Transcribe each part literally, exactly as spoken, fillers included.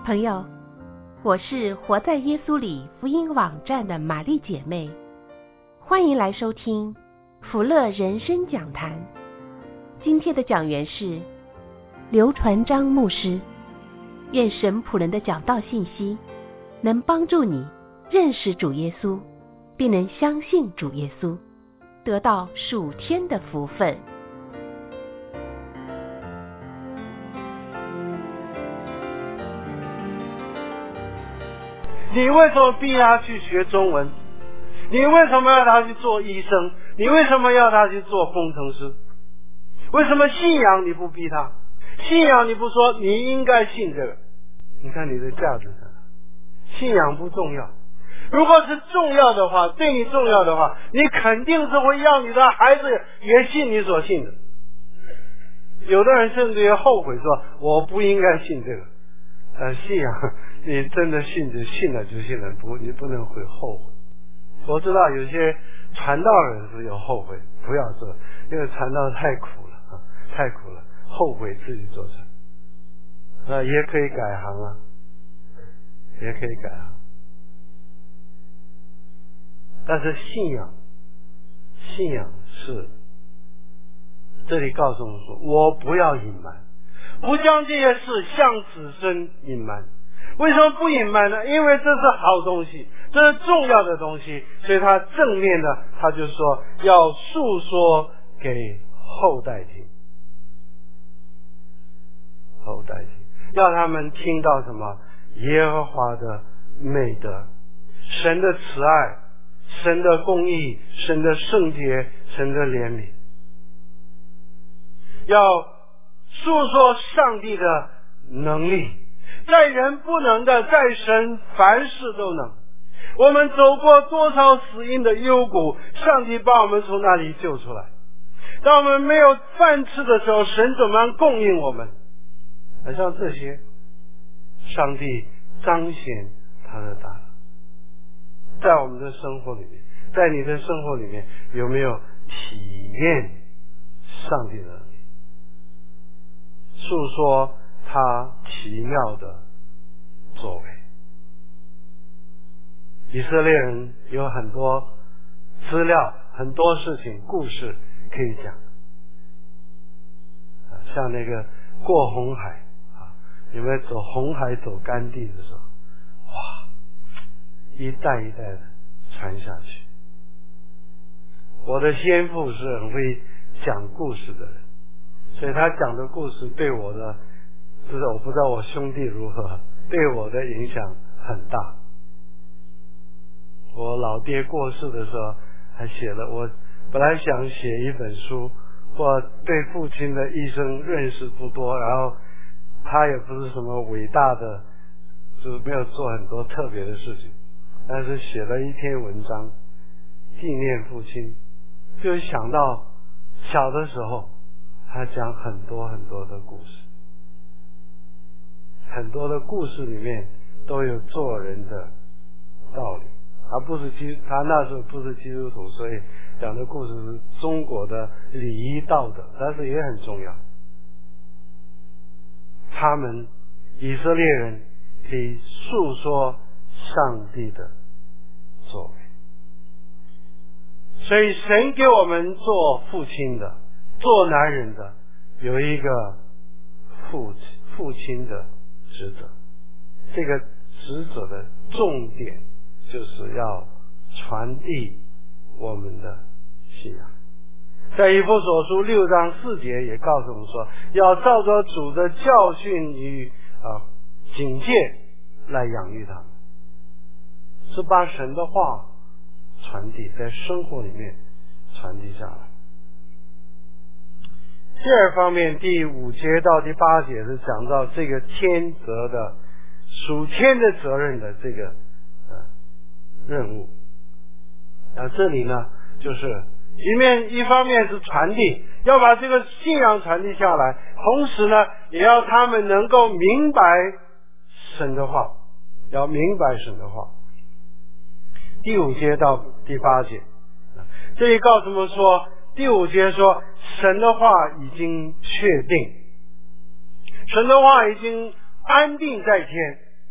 朋友，我是活在耶稣里福音网站的玛丽姐妹，欢迎来收听福乐人生讲坛。今天的讲员是刘传章牧师。愿神仆人的讲道信息能帮助你认识主耶稣，并能相信主耶稣，得到属天的福分。 你为什么逼他去学中文？你为什么要他去做医生？你为什么要他去做工程师？为什么信仰你不逼他？信仰你不说你应该信这个？你看你的价值在哪？信仰不重要。如果是重要的话，对你重要的话，你肯定是会要你的孩子也信你所信的。有的人甚至于后悔说我不应该信这个。呃，信仰你真的信就信了就信了，不你不能会后悔。我知道有些传道人是有后悔，不要做，因为传道太苦了啊，太苦了，后悔自己做成。呃，也可以改行啊，也可以改行。但是信仰，信仰是这里告诉我们说，我不要隐瞒，不将这些事向子孙隐瞒。为什么不隐瞒呢？因为这是好东西，这是重要的东西，所以他正面的他就说要述说给后代听，后代听，要他们听到什么？耶和华的美德，神的慈爱，神的公义，神的圣洁，神的怜悯，要述说上帝的能力，在人不能的，在神凡事都能。我们走过多少死荫的幽谷，上帝把我们从那里救出来。当我们没有饭吃的时候，神怎么样供应我们？好像这些上帝彰显他的大能，在我们的生活里面，在你的生活里面有没有体验上帝的能力？述说他奇妙的作为。以色列人有很多资料，很多事情故事可以讲，像那个过红海啊，有没有走红海走干地的时候，哇，一代一代的传下去。我的先父是很会讲故事的人，所以他讲的故事对我的，就是我不知道我兄弟如何，对我的影响很大。我老爹过世的时候还写了，我本来想写一本书，我对父亲的一生认识不多，然后他也不是什么伟大的，就是没有做很多特别的事情，但是写了一篇文章纪念父亲，就想到小的时候他讲很多很多的故事，很多的故事里面都有做人的道理。他不是基，他那时候不是基督徒，所以讲的故事是中国的礼仪道德，但是也很重要。他们以色列人可以述说上帝的作为，所以神给我们做父亲的，做男人的有一个父父亲的职责，这个职责的重点就是要传递我们的信仰。在以弗所书六章四节也告诉我们说，要照着主的教训与啊警戒来养育他们，是把神的话传递在生活里面传递下来。第二方面，第五节到第八节是讲到这个天责的属天的责任的这个任务。啊，这里呢，就是一面一方面是传递，要把这个信仰传递下来，同时呢，也要他们能够明白神的话，要明白神的话。第五节到第八节，这里告诉我们说，第五节说，神的话已经确定，神的话已经安定在天，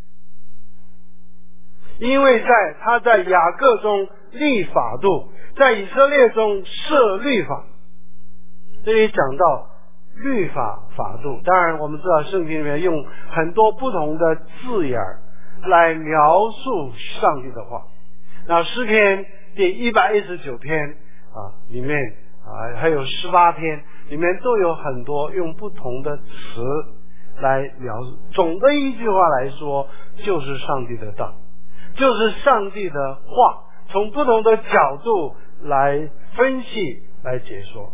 因为在他在雅各中立法度，在以色列中设律法。这里讲到律法法度，当然我们知道圣经里面用很多不同的字眼来描述上帝的话。那诗篇第一百一十九篇啊里面啊还有十八篇里面都有很多用不同的词来描述。总的一句话来说，就是上帝的道，就是上帝的话，从不同的角度来分析来解说。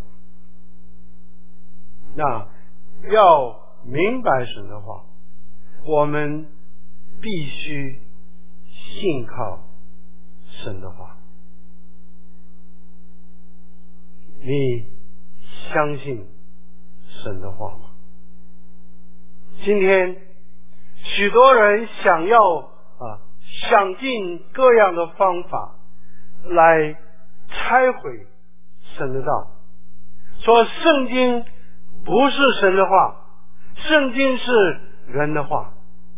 那要明白神的话，我们必须信靠神的话。你相信神的话吗？今天许多人想要啊想尽各样的方法来拆毁神的道，说圣经不是神的话，圣经是人的话。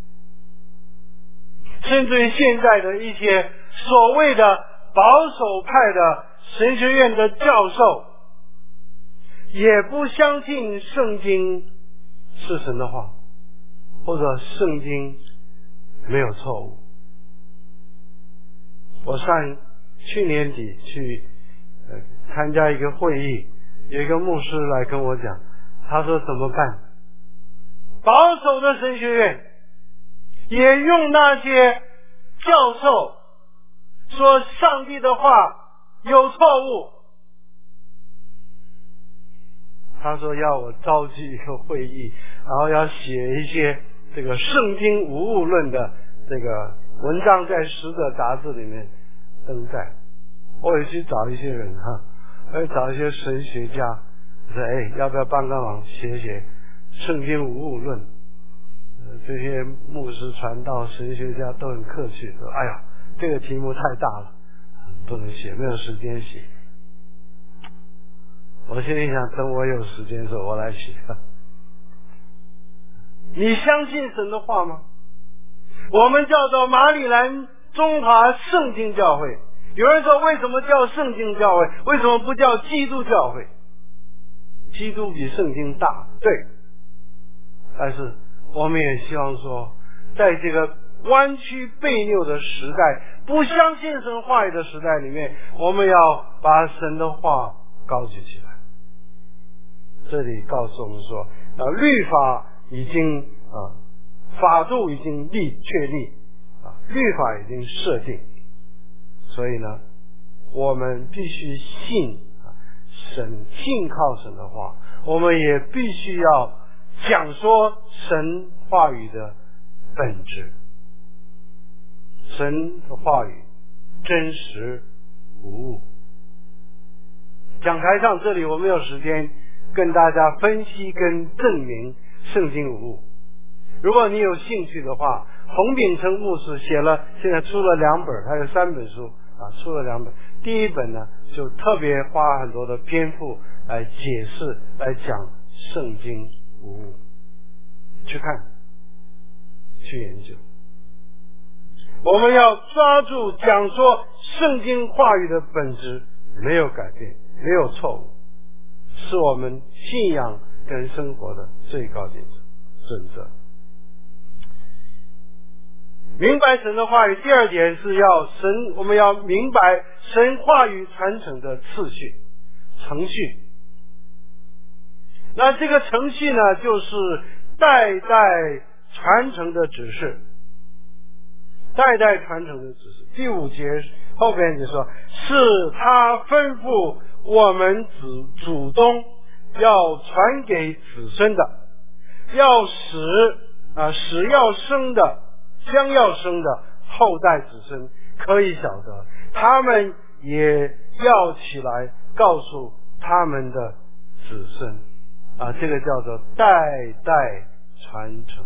甚至于现在的一些所谓的保守派的神学院的教授也不相信圣经是神的话，或者圣经没有错误。我上去年底去呃参加一个会议，有一个牧师来跟我讲，他说怎么办？保守的神学院也用那些教授说上帝的话有错误。他说要我召集一个会议，然后要写一些这个圣经无误论的这个文章在使者杂志里面登载。我也去找一些人哈，我也找一些神学家，说哎，要不要帮个忙写写圣经无误论？呃，这些牧师传道神学家都很客气，说哎呀，这个题目太大了，不能写，没有时间写。我心里想，等我有时间的时候我来写。你相信神的话吗？我们叫做马里兰中华圣经教会。有人说为什么叫圣经教会，为什么不叫基督教会？基督比圣经大，对，但是我们也希望说，在这个弯曲悖拗的时代，不相信神话语的时代里面，我们要把神的话高举起来。这里告诉我们说，啊，律法已经啊，法度已经立确立啊，律法已经设定，所以呢，我们必须信啊神，信靠神的话，我们也必须要讲说神话语的本质。神的话语真实无误。讲台上这里我没有时间跟大家分析跟证明圣经无误。如果你有兴趣的话，洪炳成牧师写了，现在出了两本，他有三本书啊，出了两本。第一本呢，就特别花很多的篇幅来解释，来讲圣经无误。去看，去研究。我们要抓住讲说圣经话语的本质，没有改变，没有错误，是我们信仰跟生活的最高准则。明白神的话语，第二点是要神，我们要明白神话语传承的次序、程序。那这个程序呢，就是代代传承的指示，代代传承的指示。第五节后边就说，是他吩咐我们祖祖宗要传给子孙的，要使啊使要生的，将要生的后代子孙可以晓得，他们也要起来告诉他们的子孙啊，这个叫做代代传承，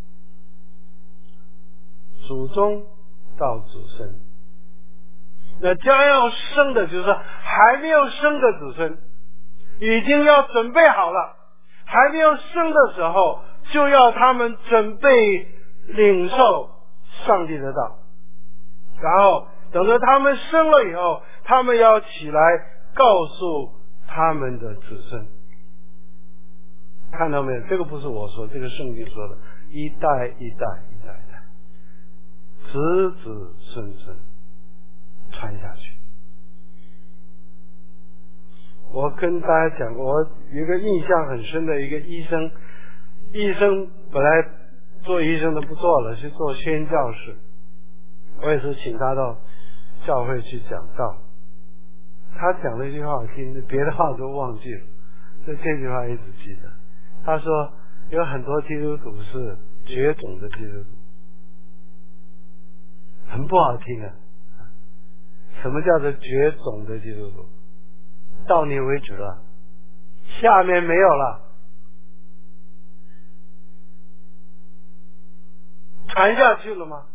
祖宗到子孙。那将要生的就是还没有生的子孙，已经要准备好了，还没有生的时候就要他们准备领受上帝的道。 然后等着他们生了以后，他们要起来告诉他们的子孙。看到没有？这个不是我说，这个圣经说的，一代一代一代一代，子子孙孙传下去。我跟大家讲过，我有一个印象很深的一个医生，医生本来做医生的不做了，去做宣教士。我也是请他到教会去讲道，他讲了一句话我听，别的话都忘记了，就这句话一直记得。他说有很多基督徒是绝种的基督徒，很不好听啊。什么叫做绝种的基督徒？到你为止了，下面没有了，传下去了吗？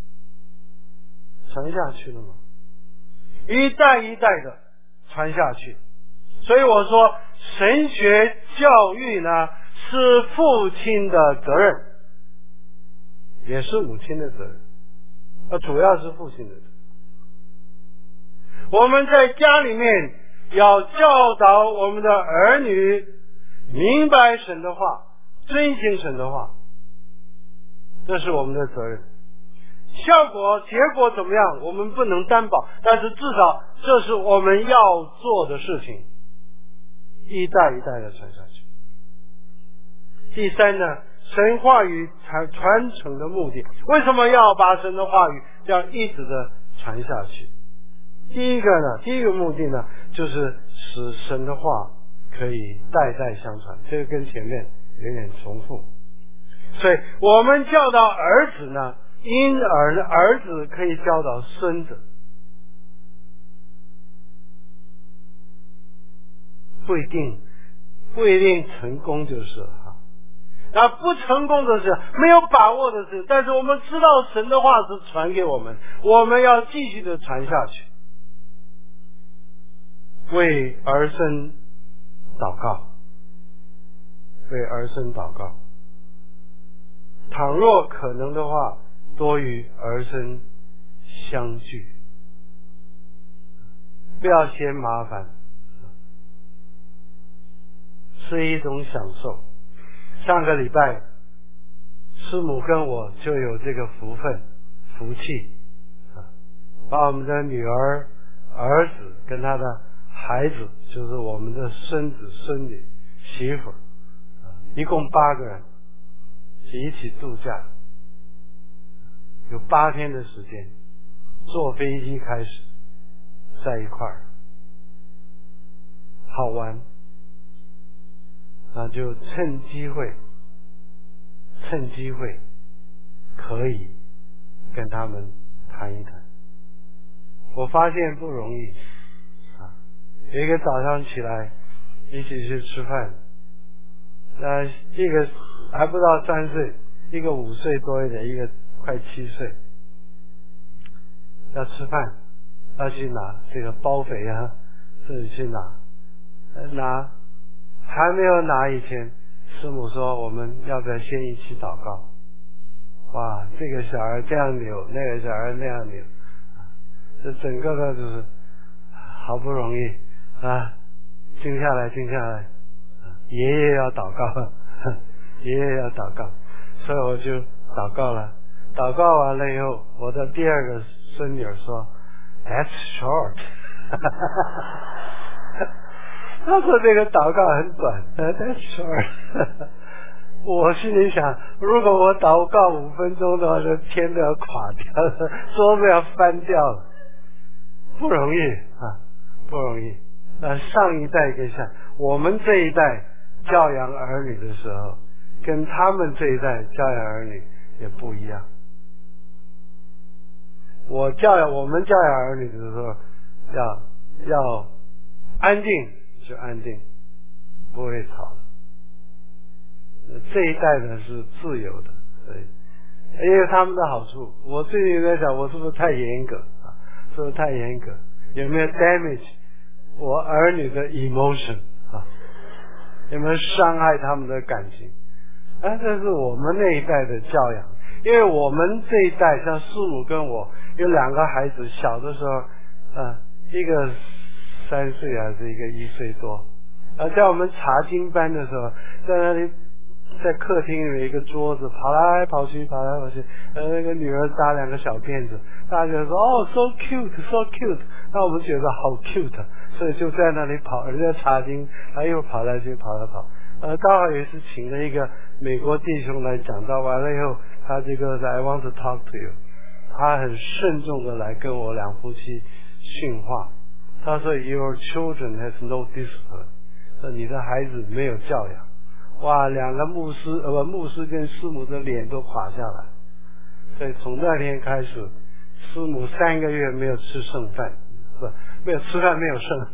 传下去了吗？一代一代的传下去。所以我说神学教育呢，是父亲的责任，也是母亲的责任，呃，主要是父亲的责任。我们在家里面要教导我们的儿女明白神的话，遵行神的话，这是我们的责任。效果结果怎么样我们不能担保，但是至少这是我们要做的事情，一代一代的传下去。第三呢，神话语传传承的目的，为什么要把神的话语这样一直的传下去？第一个呢，第一个目的呢，就是使神的话可以代代相传，这个跟前面有点重复。所以我们教导儿子呢，因而儿子可以教导孙子，不一定不一定成功就是了哈。那不成功的是没有把握的事，但是我们知道神的话是传给我们，我们要继续的传下去。为儿孙祷告，为儿孙祷告。倘若可能的话，多与儿孙相聚，不要嫌麻烦，是一种享受。上个礼拜师母跟我就有这个福分福气，把我们的女儿儿子跟他的孩子，就是我们的孙子孙女媳妇，一共八个人一起度假，有八天的时间，坐飞机开始在一块儿，好玩。那就趁机会趁机会可以跟他们谈一谈。我发现不容易啊，有一个早上起来一起去吃饭，那一个还不到三岁，一个五岁多一点，一个快七岁，要吃饭要去拿这个包肥啊，自己去拿拿还没有拿以前，师母说我们要不要先一起祷告。哇，这个小孩这样扭，那个小孩那样扭，这整个的就是好不容易啊，静下来静下来，爷爷要祷告，爷爷要祷告，所以我就祷告了。祷告完了以后，我的第二个孙女说 That's short 他说这个祷告很短 That's short 我心里想，如果我祷告五分钟的话，这天都要垮掉了，桌子要翻掉了，不容易啊，不容易。那上一代跟下，我们这一代教养儿女的时候，跟他们这一代教养儿女也不一样。我教养我们教养儿女的时候，要要安静就安静，不会吵的。这一代呢是自由的，所以也有他们的好处。我最近在想，我是不是太严格啊？是不是太严格？有没有 damage 我儿女的 emotion 啊？有没有伤害他们的感情？啊，这是我们那一代的教养。因为我们这一代，像师母跟我， 有两个孩子，小的时候，呃，一个三岁还是一个一岁多，呃，在我们查经班的时候，在那里，在客厅里有一个桌子，跑来跑去，跑来跑去，呃，那个女儿搭两个小辫子，大家说哦 ，so cute，so cute， 那我们觉得好 cute， 所以就在那里跑，人家查经，他又跑来去，跑来跑。呃，刚好也是请了一个美国弟兄来讲道，完了以后，他这个 I want to talk to you， 他很慎重的来跟我两夫妻训话。他说 Your children has no discipline， 说你的孩子没有教养。哇，两个牧师呃牧师跟师母的脸都垮下来。所以从那天开始，师母三个月没有吃剩饭，不没有吃饭没有剩。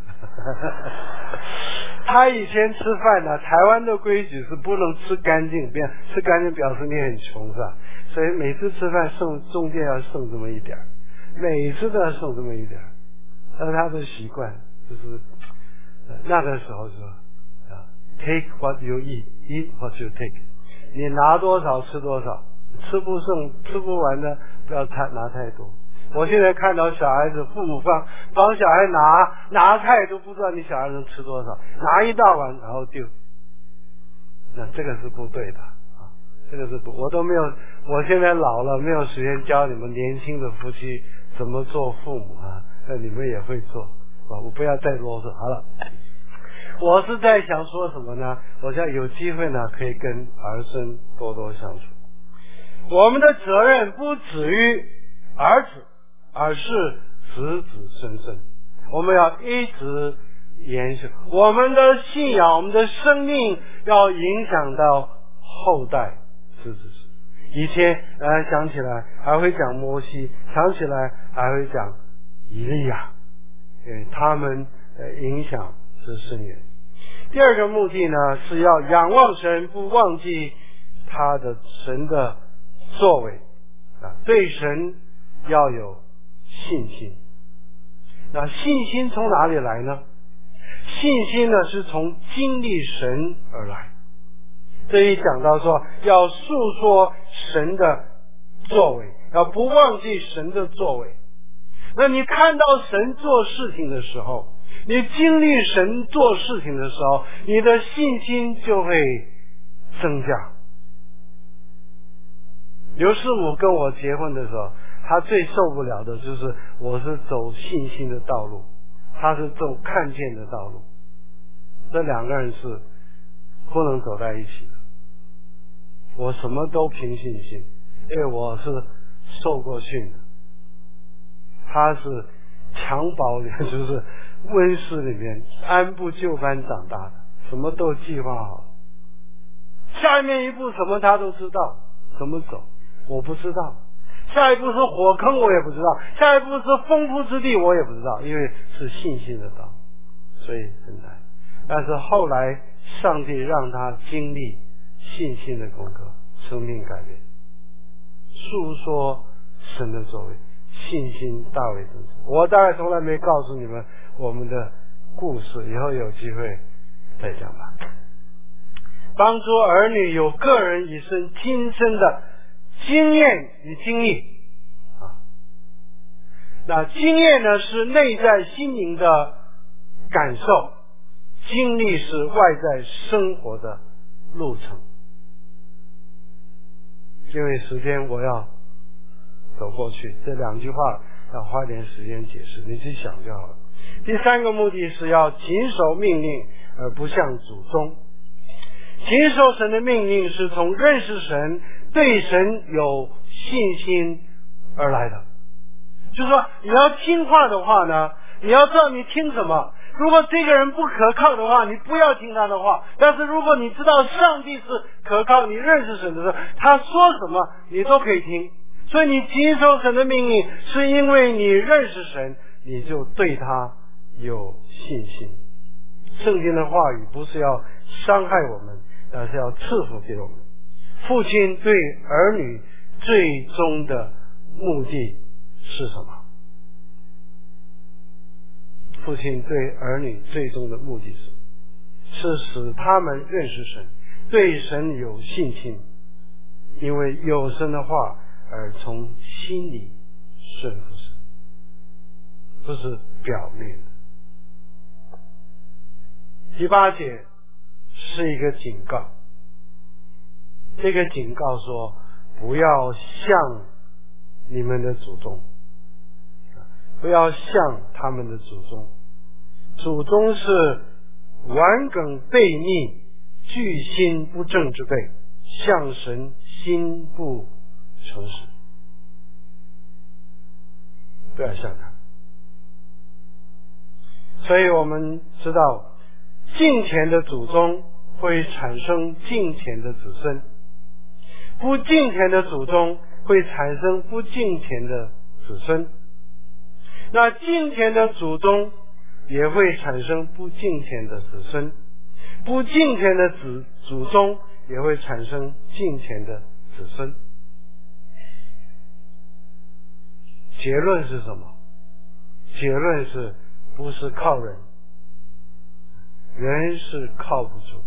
他以前吃饭呢，台湾的规矩是不能吃干净，别吃干净表示你很穷是吧？所以每次吃饭剩中间要剩这么一点，每次都要剩这么一点，这是他的习惯，就是呃那个时候说啊 ，take what you eat, eat what you take， 你拿多少吃多少，吃不剩吃不完的不要太拿太多。我现在看到小孩子父母帮帮小孩拿拿菜都不知道你小孩能吃多少，拿一大碗然后丢，那这个是不对的啊，这个是不，我都没有，我现在老了没有时间教你们年轻的夫妻怎么做父母啊，那你们也会做啊，我不要再啰嗦。好了，我是在想说什么呢？我想有机会呢可以跟儿孙多多相处。我们的责任不止于儿子，而是子子孙孙，我们要一直延续我们的信仰，我们的生命要影响到后代子子孙。以前呃想起来还会讲摩西，想起来还会讲以利亚，因为他们的影响是深远。第二个目的呢，是要仰望神，不忘记他的神的作为啊，对神要有信心。那信心从哪里来呢？信心呢是从经历神而来。这里讲到说要述说神的作为，要不忘记神的作为。那你看到神做事情的时候，你经历神做事情的时候，你的信心就会增加。刘师母跟我结婚的时候，他最受不了的就是我是走信心的道路，他是走看见的道路，这两个人是不能走在一起的。我什么都凭信心，因为我是受过训的，他是襁褓里就是温室里面按部就班长大的，什么都计划好，下面一步什么他都知道，怎么走我不知道，下一步是火坑我也不知道，下一步是丰富之地我也不知道，因为是信心的道，所以很难。但是后来上帝让他经历信心的功课，生命改变，述说神的作为，信心大为增长。我大概从来没告诉你们我们的故事，以后有机会再讲吧。帮助儿女有个人一生今生的经验与经历啊，那经验呢是内在心灵的感受，经历是外在生活的路程。因为时间我要走过去，这两句话要花点时间解释，你去想就好了。第三个目的是要谨守命令而不向祖宗。谨守神的命令是从认识神，对神有信心而来的。就是说你要听话的话呢，你要知道你听什么。如果这个人不可靠的话，你不要听他的话。但是如果你知道上帝是可靠，你认识神的时候，他说什么你都可以听。所以你谨守神的命令，是因为你认识神，你就对他有信心。圣经的话语不是要伤害我们，而是要赐福给我们。父亲对儿女最终的目的是什么？父亲对儿女最终的目的是是使他们认识神，对神有信心，因为有神的话而从心里顺服神。 不是表面的。第八节是一个警告，这个警告说，不要像你们的祖宗，不要像他们的祖宗。祖宗是顽梗悖逆、居心不正之辈，向神心不诚实。不要像他。所以我们知道，敬虔的祖宗会产生敬虔的子孙，不敬虔的祖宗会产生不敬虔的子孙，那敬虔的祖宗也会产生不敬虔的子孙，不敬虔的子祖宗也会产生敬虔的子孙。结论是什么？结论是不是靠人，人是靠不住，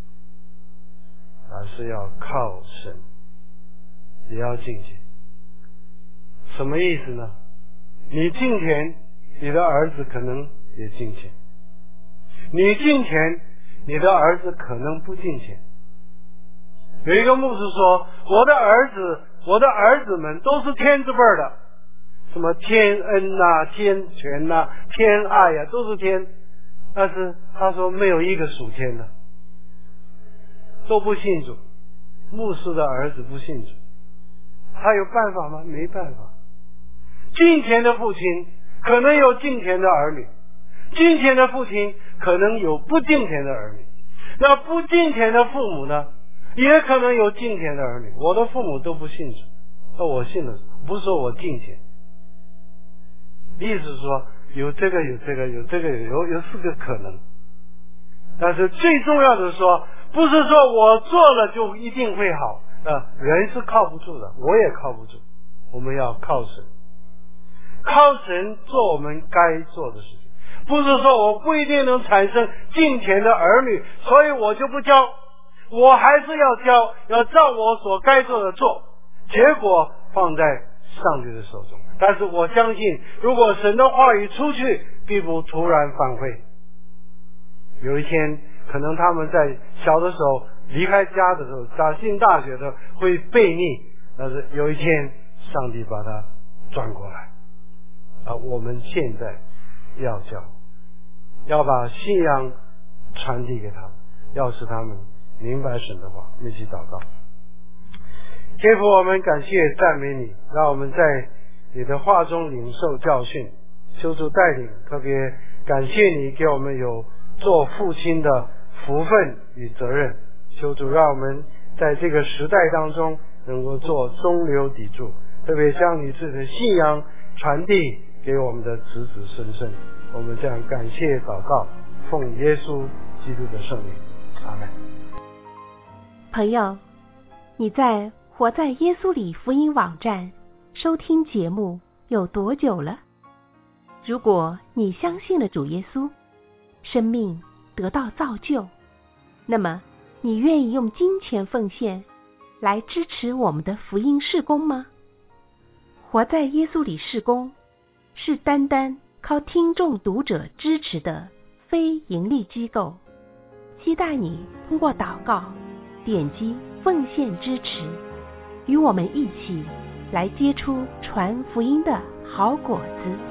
而是要靠神，也要敬虔。什么意思呢？你敬虔，你的儿子可能也敬虔；你敬虔，你的儿子可能不敬虔。有一个牧师说，我的儿子我的儿子们都是天字辈的，什么天恩啊、天权啊、天爱啊，都是天，但是他说没有一个属天的，都不信主。牧师的儿子不信主，他有办法吗？没办法。敬虔的父亲可能有敬虔的儿女，敬虔的父亲可能有不敬虔的儿女，那不敬虔的父母呢，也可能有敬虔的儿女。我的父母都不信主，那我信了，不是说我敬虔，意思是说有这个有这个有这个有有四个可能。但是最重要的是说，不是说我做了就一定会好，呃，人是靠不住的，我也靠不住，我们要靠神，靠神做我们该做的事情。不是说我不一定能产生敬虔的儿女，所以我就不教，我还是要教，要照我所该做的做，结果放在上帝的手中。但是我相信，如果神的话语出去，必不突然返回。有一天可能他们在小的时候离开家的时候，在进大学的时候会悖逆，但是有一天上帝把他转过来。啊，我们现在要教，要把信仰传递给他们，要使他们明白神的话。我们一起祷告。天父，我们感谢赞美你，让我们在你的话中领受教训，求主带领。特别感谢你给我们有做父亲的福分与责任，求主让我们在这个时代当中能够做中流砥柱，特别将你自己的信仰传递给我们的子子孙孙。我们这样感谢祷告，奉耶稣基督的圣名，阿们。 朋友，你在活在耶稣里福音网站收听节目有多久了？如果你相信了主耶稣，生命得到造就，那么你愿意用金钱奉献来支持我们的福音事工吗？活在耶稣里事工是单单靠听众读者支持的非盈利机构，期待你通过祷告点击奉献支持，与我们一起来结出传福音的好果子。